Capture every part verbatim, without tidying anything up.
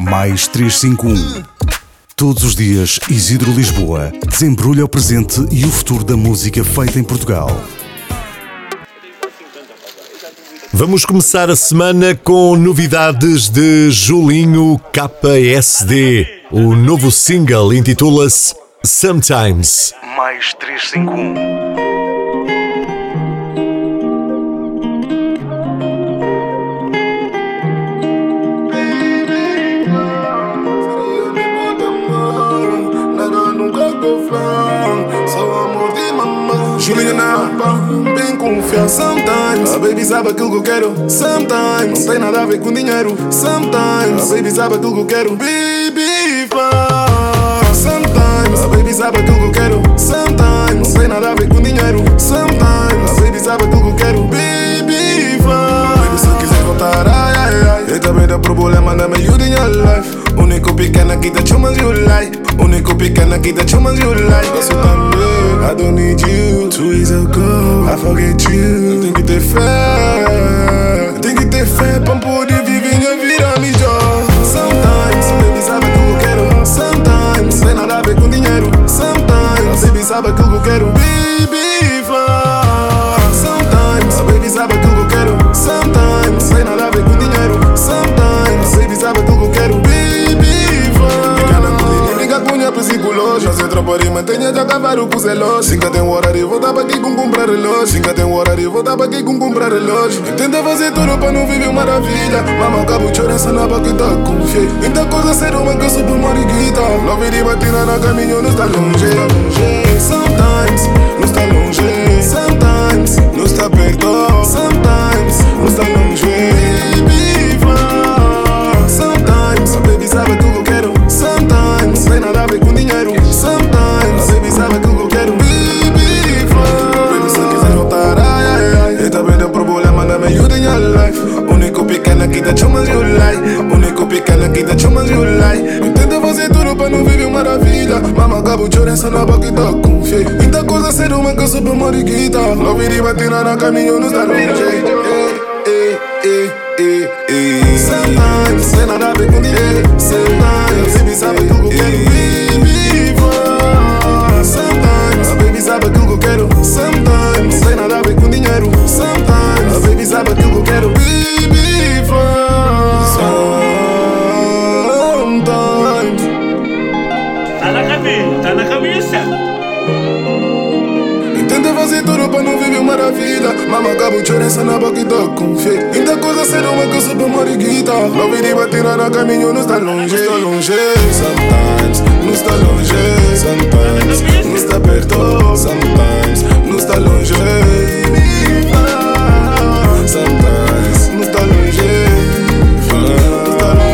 Mais trezentos e cinquenta e um. Todos os dias, Isidro Lisboa desembrulha o presente e o futuro da música feita em Portugal. Vamos começar a semana com novidades de Julinho K S D. O novo single intitula-se Sometimes. Mais trezentos e cinquenta e um. Julinho na bem confiar. Sometimes a baby sabe aquilo que eu quero. Sometimes não tem nada a ver com dinheiro. Sometimes a baby sabe aquilo que eu quero. Baby faz. Sometimes a baby sabe aquilo que eu quero. Sometimes não tem nada a ver com dinheiro. Sometimes a baby sabe aquilo que eu quero. Baby faz. Baby, se quiser voltar, ai ai ai. E também dá problema na minha in your life. Único pequeno que te chumas you like. Único pequeno que te chumas you like. Isso também. I don't need you. Two years ago, I forget you. Tem que ter fé. Tem que ter fé pra poder viver minha vida melhor. Sometimes, baby sabe aquilo que eu quero. Sometimes, não tem nada a ver com dinheiro. Sometimes, baby sabe aquilo que eu quero. Baby faz. Sometimes, baby sabe aquilo que eu quero. Sometimes, não tem nada a ver com dinheiro. Sometimes, baby sabe aquilo que eu quero. Baby faz. Liga com minha psicológica. Se trabalhar, mantenha de acabar o relógio. Cinca tem hora de voltar pra aqui com comprar relógio. Cinca tem hora de voltar pra aqui com comprar relógio. Tenta fazer tudo pra não viver maravilha. Mama acabou chorando na boca e tá com fé. Muita coisa séria, mas que eu sou por mariquita. Não vi de batina na caminho, não está longe. Sometimes, não está longe. Sometimes, não está perto. Sometimes, não está longe. Baby, vai. Sometimes, a baby sabe tudo que eu quero. Sometimes, não tem nada a ver com dinheiro. Sometimes, a baby sabe aquilo que eu quero. Baby, fly. Baby, se quiser voltar, ai, ai, ai. E também deu problema na minha in your life. Único pequeno que te chumas you like. Único pequeno que te chumas you like. Eu tento fazer tudo pra não viver maravilha. Mama acabou chorando na boca e tá com fé. Muita coisa séria, mas que eu sou por mariquita. Não vi de batina na caminho, não está longe. Ei, ei, ei, ei. Sometimes, tem nada a ver com dinheiro. Sometimes, baby sabe aquilo que eu quero. Baby, vai. Sometimes, a baby sabe aquilo que eu quero. Sometimes, tem nada a ver com dinheiro. Sometimes, a baby sabe aquilo que eu quero. Baby, vai. Sometimes. Tá na cabeça, tá na cabeça. Tenta fazer tudo pra não viver maravilha. Mama acabou chorando na boca e tá com fé. Muita coisa séria, mas que eu sou por mariquita. Não vi de batina na caminho, não está longe. Não está longe. Sometimes, não está longe. Sometimes, não está perto. Sometimes, não está longe. Sometimes, não está longe. Não está longe.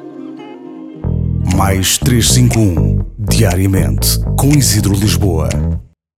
Mais trezentos e cinquenta e um. Diariamente, com Isidro Lisboa.